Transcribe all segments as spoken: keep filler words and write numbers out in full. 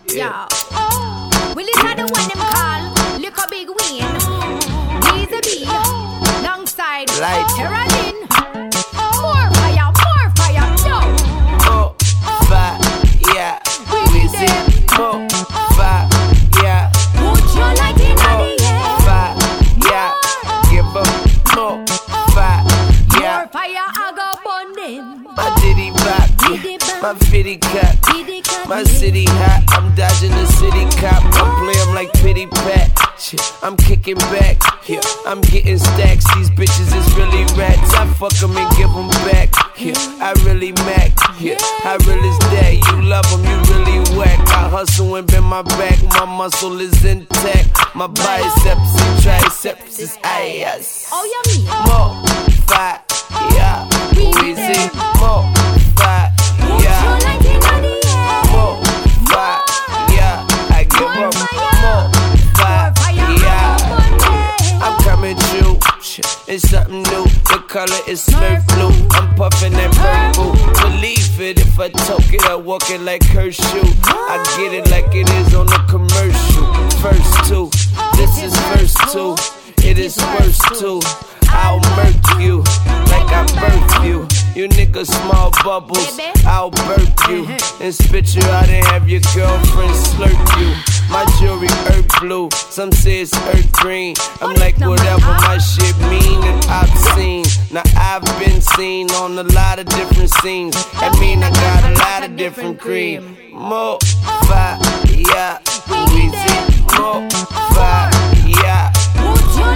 Yeah. Well, it's not the one them call Lick a Big Win. He's a B. Alongside Terradin. More fire, more fire, yo. More fire, yeah. We see more fire, yeah. Put your light in the air. Fire, yeah. Give up more fire, yeah. More fire, I go burn them. My diddy bop, my fitty cut. My city hot, I'm dodging the city cop. I play 'em like pity pat. Shit, I'm kicking back. Yeah, I'm getting stacks. These bitches is really rats. I fuck 'em and give 'em back. Yeah, I really mac. Yeah, how real is that? You love 'em, you really whack. I hustle and bend my back. My muscle is intact. My biceps and triceps is ass. Oh, yeah, me. More fire, yeah. We see more fire, yeah. More fire, yeah. I give up more fire, yeah. I'm coming true, it's something new. The color is Smurf blue. I'm puffing that purple. Believe it if I talk it, I walk it like Kershaw. I get it like it is on the commercial. First two, this is verse two. It is worse too. I'll murk you like I birthed you. You niggas small bubbles, I'll burp you and spit you out and have your girlfriend slurp you. My jewelry earth blue, some say it's earth green. I'm like whatever my shit mean and obscene. Now I've been seen on a lot of different scenes. That mean I got a lot of different cream. More fire, yeah. We see more fire, yeah. More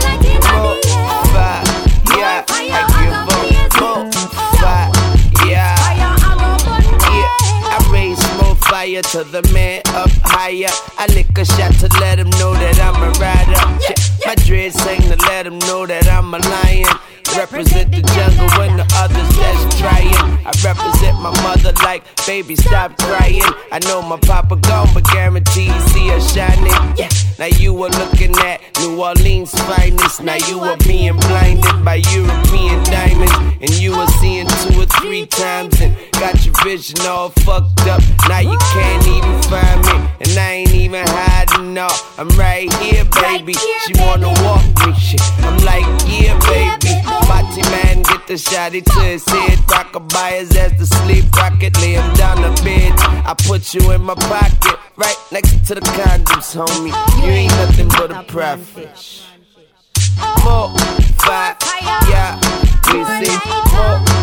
fire, yeah. I give up more fire, yeah. Yeah, I raise more fire to the man up higher. I lick a shot to let him know that I'm a rider. My dreads sing to let him know that I'm a lion. Represent the jungle when the others that's trying. I represent my mother like, baby, stop crying. I know my papa gone, but guarantee you see her shining. Yeah. Now you are looking at New Orleans finest. Now you are being blinded by European diamonds, and you are seeing two or three times and got your vision all fucked up. Now you can't even find me, and I ain't even hiding. No, I'm right here, baby. She wanna walk me, shit. I'm like, yeah, baby. Body man, get the shotty to his head. Rockabye his ass to sleep. Rocket, lay him down the bed. I put you in my pocket, right next to the condoms, homie. You ain't nothing but a prophet. More fire, yeah. We see more